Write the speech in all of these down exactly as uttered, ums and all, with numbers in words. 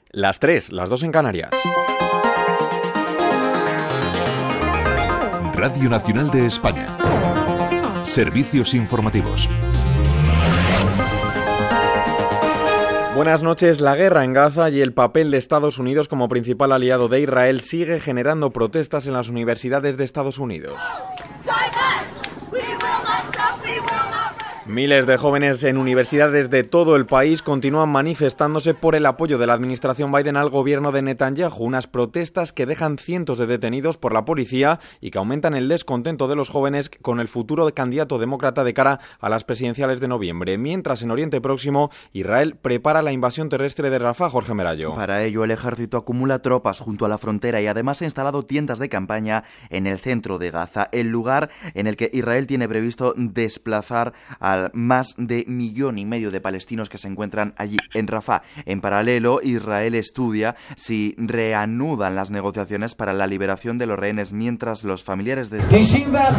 Las tres, las dos en Canarias. Radio Nacional de España. Servicios informativos. Buenas noches. La guerra en Gaza y el papel de Estados Unidos como principal aliado de Israel sigue generando protestas en las universidades de Estados Unidos. Miles de jóvenes en universidades de todo el país continúan manifestándose por el apoyo de la administración Biden al gobierno de Netanyahu, unas protestas que dejan cientos de detenidos por la policía y que aumentan el descontento de los jóvenes con el futuro candidato demócrata de cara a las presidenciales de noviembre. Mientras en Oriente Próximo, Israel prepara la invasión terrestre de Rafah. Jorge Merallo. Para ello, el ejército acumula tropas junto a la frontera y además ha instalado tiendas de campaña en el centro de Gaza, el lugar en el que Israel tiene previsto desplazar a más de millón y medio de palestinos que se encuentran allí en Rafah. En paralelo, Israel estudia si reanudan las negociaciones para la liberación de los rehenes mientras los familiares de estos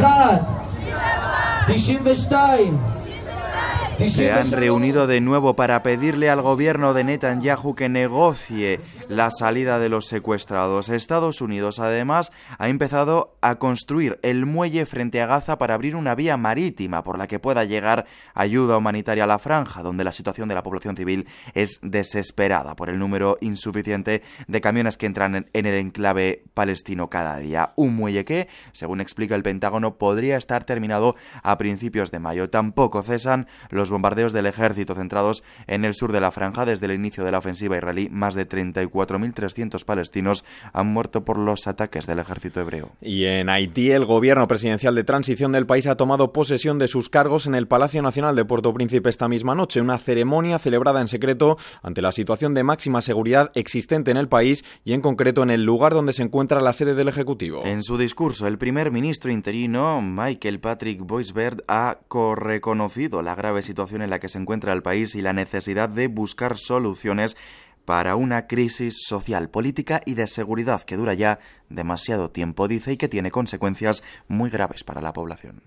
se han reunido de nuevo para pedirle al gobierno de Netanyahu que negocie la salida de los secuestrados. Estados Unidos, además, ha empezado a construir el muelle frente a Gaza para abrir una vía marítima por la que pueda llegar ayuda humanitaria a la franja, donde la situación de la población civil es desesperada por el número insuficiente de camiones que entran en el enclave palestino cada día. Un muelle que, según explica el Pentágono, podría estar terminado a principios de mayo. Tampoco cesan los bombardeos del ejército centrados en el sur de la franja. Desde el inicio de la ofensiva israelí, más de treinta y cuatro mil trescientos palestinos han muerto por los ataques del ejército hebreo. Y en Haití, el gobierno presidencial de transición del país ha tomado posesión de sus cargos en el Palacio Nacional de Puerto Príncipe esta misma noche, una ceremonia celebrada en secreto ante la situación de máxima seguridad existente en el país y en concreto en el lugar donde se encuentra la sede del Ejecutivo. En su discurso, el primer ministro interino, Michael Patrick Boisbert, ha reconocido la grave situación en la que se encuentra el país y la necesidad de buscar soluciones para una crisis social, política y de seguridad que dura ya demasiado tiempo, dice, y que tiene consecuencias muy graves para la población.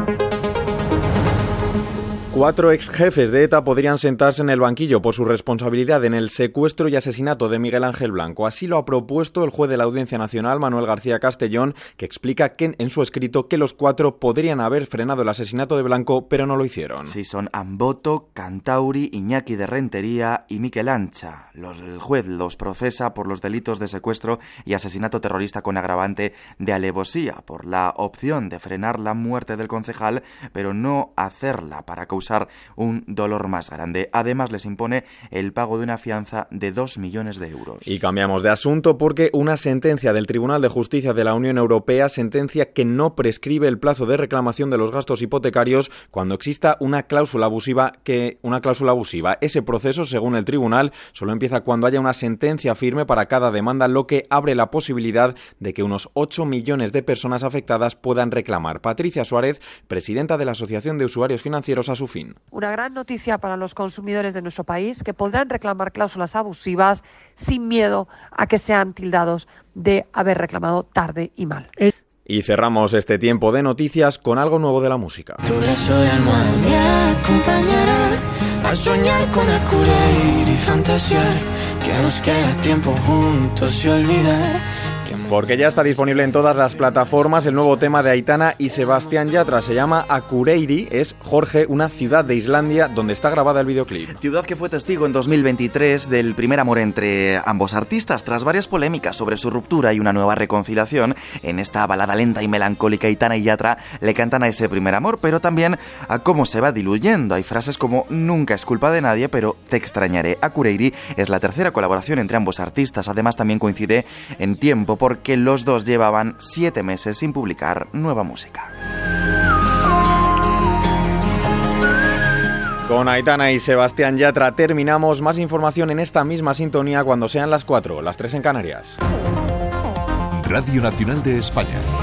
Cuatro ex jefes de ETA podrían sentarse en el banquillo por su responsabilidad en el secuestro y asesinato de Miguel Ángel Blanco. Así lo ha propuesto el juez de la Audiencia Nacional, Manuel García Castellón, que explica que en su escrito que los cuatro podrían haber frenado el asesinato de Blanco, pero no lo hicieron. Sí, son Amboto, Cantauri, Iñaki de Rentería y Miquel Ancha. Los, el juez los procesa por los delitos de secuestro y asesinato terrorista con agravante de alevosía, por la opción de frenar la muerte del concejal, pero no hacerla para causar un dolor más grande. Además, les impone el pago de una fianza de dos millones de euros. Y cambiamos de asunto porque una sentencia del Tribunal de Justicia de la Unión Europea sentencia que no prescribe el plazo de reclamación de los gastos hipotecarios cuando exista una cláusula abusiva que una cláusula abusiva. Ese proceso, según el tribunal, solo empieza cuando haya una sentencia firme para cada demanda, lo que abre la posibilidad de que unos ocho millones de personas afectadas puedan reclamar. Patricia Suárez, presidenta de la Asociación de Usuarios Financieros, a su fin. Una gran noticia para los consumidores de nuestro país, que podrán reclamar cláusulas abusivas sin miedo a que sean tildados de haber reclamado tarde y mal. Y cerramos este tiempo de noticias con algo nuevo de la música. Tu beso y alma me acompañará a soñar con acudir y fantasear que nos queda tiempo juntos y olvidar. Porque ya está disponible en todas las plataformas el nuevo tema de Aitana y Sebastián Yatra. Se llama Akureyri, es, Jorge, una ciudad de Islandia donde está grabada el videoclip. Ciudad que fue testigo en dos mil veintitrés del primer amor entre ambos artistas. Tras varias polémicas sobre su ruptura y una nueva reconciliación, en esta balada lenta y melancólica, Aitana y Yatra le cantan a ese primer amor, pero también a cómo se va diluyendo. Hay frases como nunca es culpa de nadie, pero te extrañaré. Akureyri es la tercera colaboración entre ambos artistas. Además, también coincide en tiempo porque que los dos llevaban siete meses sin publicar nueva música. Con Aitana y Sebastián Yatra terminamos. Más información en esta misma sintonía cuando sean las cuatro, las tres en Canarias. Radio Nacional de España.